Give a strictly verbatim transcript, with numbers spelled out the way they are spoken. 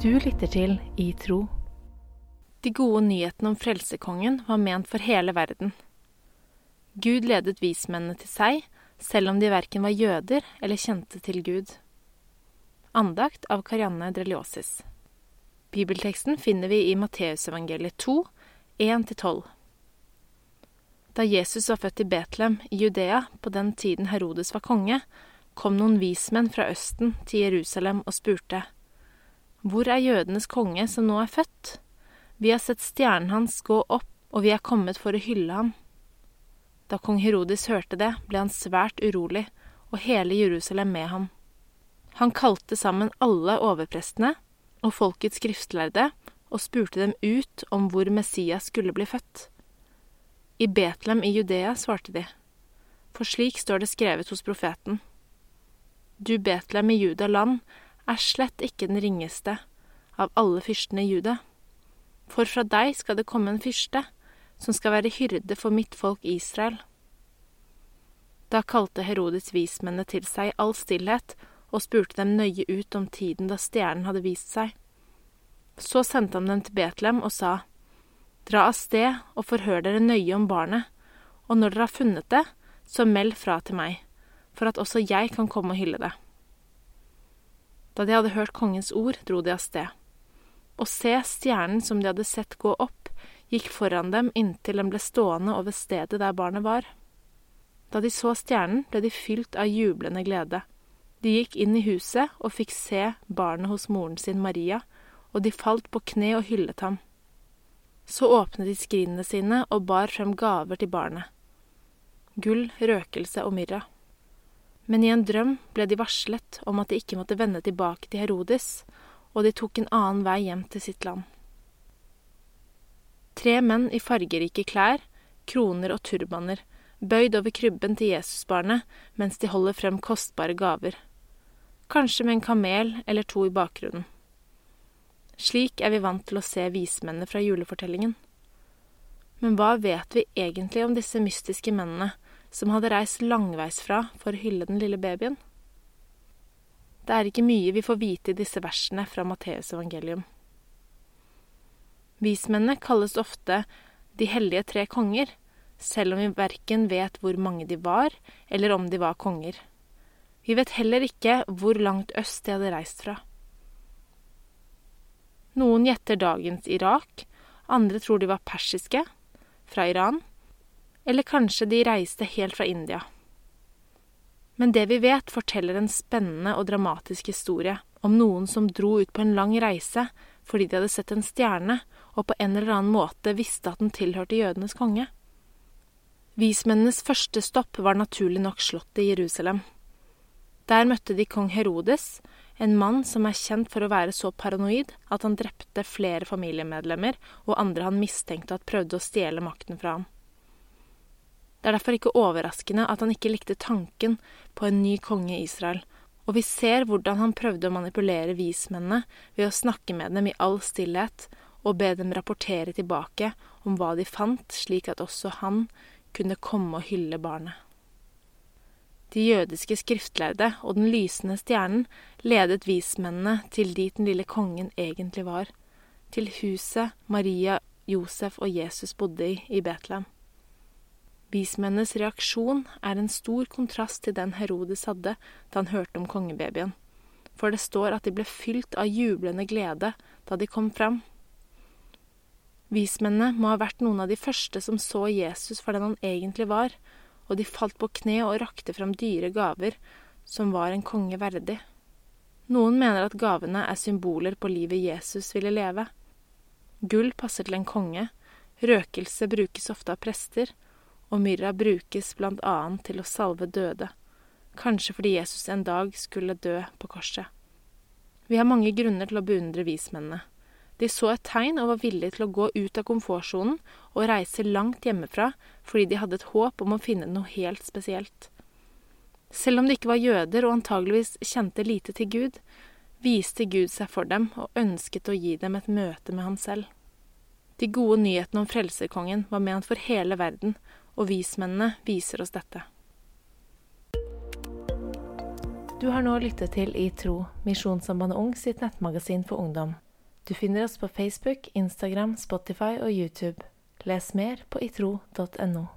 Du lytter til I Tro. De gode nyhetene om frelsekongen var ment for hele verden. Gud ledet vismennene til seg, selv om de hverken var jøder eller kjente til Gud. Andakt av Karianne Dreliosis. Bibelteksten finner vi i Matteusevangeliet to, en til tolv. Da Jesus var født i Betlehem i Judea, på den tiden Herodes var konge, kom noen vismenn fra Østen til Jerusalem og spurte: «Hvor er jødenes konge som nå er født? Vi har sett stjernen hans gå opp, og vi er kommet for å hylle ham.» Da kong Herodes hørte det, ble han svært urolig, og hele Jerusalem med ham. Han kalte sammen alle overprestene og folkets skriftlærde og spurte dem ut om hvor Messias skulle bli født. I Betlehem i Judea, svarte de, for slik står det skrevet hos profeten: «Du Betlehem i Judaland er slett ikke den ringeste av alle fyrstene i Juda. For fra deg skal det komme en fyrste, som skal være hyrde for mitt folk Israel.» Da kalte Herodes vismennene til seg all stillhet, og spurte dem nøye ut om tiden da stjernen hadde vist seg. Så sendte han dem til Betlehem og sa: «Dra av sted og forhør dere nøye om barnet, og når dere har funnet det, så meld fra til meg, for at også jeg kan komme og hylle det.» Da de hadde hørt kongens ord, dro de av sted. Og se, stjernen som de hadde sett gå opp, gikk foran dem inntil den ble stående over stedet der barnet var. Da de så stjernen, ble de fylt av jublende glede. De gikk inn i huset og fikk se barnet hos moren sin Maria, og de falt på kne og hyllet ham. Så åpnet de skrinene sine og bar frem gaver til barnet: gull, røkelse og myrra. Men i en drøm ble de varslet om at de ikke måtte vende tilbake til Herodes, og de tok en annen vei hjem til sitt land. Tre menn i fargerike klær, kroner og turbaner, bøyd over krybben til Jesusbarnet mens de holder frem kostbare gaver, kanskje med en kamel eller to i bakgrunnen. Slik er vi vant til å se vismennene fra julefortellingen. Men hva vet vi egentlig om disse mystiske mennene som hadde reist langveisfra for å hylle den lille babyen? Det er ikke mye vi får vite i disse versene fra Matteus evangelium. Vismennene kalles ofte de hellige tre konger, selv om vi hverken vet hvor mange de var, eller om de var konger. Vi vet heller ikke hvor langt øst de hadde reist fra. Noen gjetter dagens Irak, andre tror de var persiske, fra Iran, eller kanskje de reiste helt fra India. Men det vi vet forteller en spennende og dramatisk historie om noen som dro ut på en lang reise fordi de hadde sett en stjerne og på en eller annen måte visste at den tilhørte jødenes konge. Vismennenes første stopp var naturlig nok slottet i Jerusalem. Der møtte de kong Herodes, en mann som er kjent for å være så paranoid at han drepte flere familiemedlemmer og andre han mistenkte at prøvde å stjele makten fra ham. Det er derfor ikke overraskende at han ikke likte tanken på en ny konge i Israel, og vi ser hvordan han prøvde å manipulere vismennene ved å snakke med dem i all stillhet og be dem rapportere tilbake om hva de fant, slik at også han kunne komme og hylle barnet. De jødiske skriftlærde og den lysende stjernen ledet vismennene til dit den lille kongen egentlig var, til huset Maria, Josef og Jesus bodde i i Betlehem. Vismennenes reaksjon er en stor kontrast til den Herodes hadde da han hørte om kongebabyen, for det står at de ble fylt av jublende glede da de kom fram. Vismennene må ha vært noen av de første som så Jesus for den han egentlig var, og de falt på kne og rakte frem dyre gaver som var en konge verdig. Noen mener at gavene er symboler på livet Jesus ville leve. Gull passer til en konge, røkelse brukes ofte av prester, og myrra brukes blant annet til å salve døde, kanskje fordi Jesus en dag skulle dø på korset. Vi har mange grunner til å beundre vismennene. De så et tegn og var villige til å gå ut av komfortsonen og reise langt hjemmefra fordi de hadde et håp om å finne noe helt spesielt. Selv om de ikke var jøder og antageligvis kjente lite til Gud, viste Gud seg for dem og ønsket å gi dem et møte med han selv. De gode nyhetene om frelserkongen var ment for hele verden, og vismennene viser oss dette. Du har nå lyttet til I Tro, Misjonssambandet Ung sitt nettmagasin for ungdom. Du finner oss på Facebook, Instagram, Spotify og YouTube. Les mer på itro punktum no.